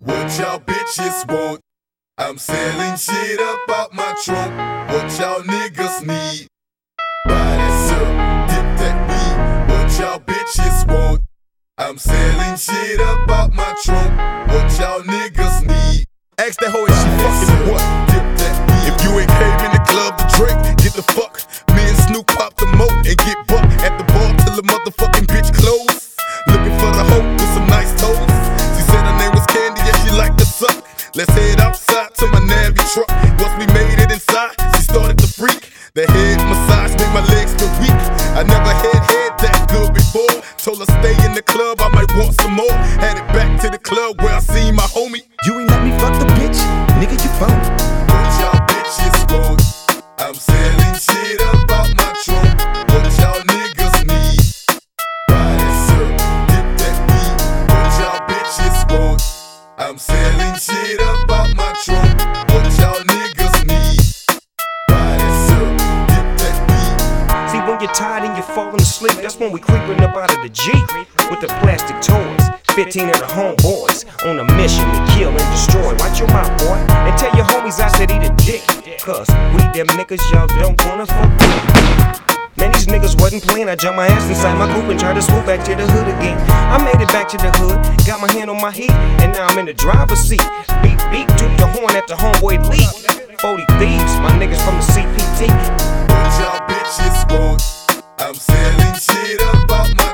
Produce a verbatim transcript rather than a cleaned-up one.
What y'all bitches want? I'm selling shit up out my trunk. What y'all niggas need? Buy that syrup, dip that weed. What y'all bitches want? I'm selling shit up out my trunk. What y'all niggas need? Ask that hoe if she fucking what? Dip that weed. If you ain't came in the club to drink, get the fuck. Me and Snoop pop the moat and get bucked at the bar till the motherfucking bitch close. Looking for the hoe with some nice toes. She said her name was Candy and she liked to suck. Let's head outside to my Navy truck. Once we made it inside, she started to freak. The head massage made my legs feel weak. I never had head that good before. Told her stay in the club, I might want some more. Had it back to the club where I seen my homie. You ain't let me fuck the bitch, nigga, you phony. What y'all bitches want? I'm selling shit up out my trunk. What y'all niggas need? Buy that syrup, dip that weed. What y'all bitches want? I'm selling shit up out my trunk. What y'all niggas need? Buy that syrup, dip that weed. See, when you're tired and you're falling asleep, that's when we creeping up out of the Jeep with the plastic toys. Fifteen of the homeboys on a mission to kill and destroy. Watch your mouth, boy, and tell your homies I said eat a dick. Cause we them niggas y'all don't wanna fuck with. Man, these niggas wasn't playing. I jumped my ass inside my coupe and tried to swoop back to the hood again. I made it back to the hood, got my hand on my heat, and now I'm in the driver's seat. Beep, beep, toot the horn at the homeboy leap. forty thieves, my niggas from the C P T. What y'all bitches want? I'm selling shit up out my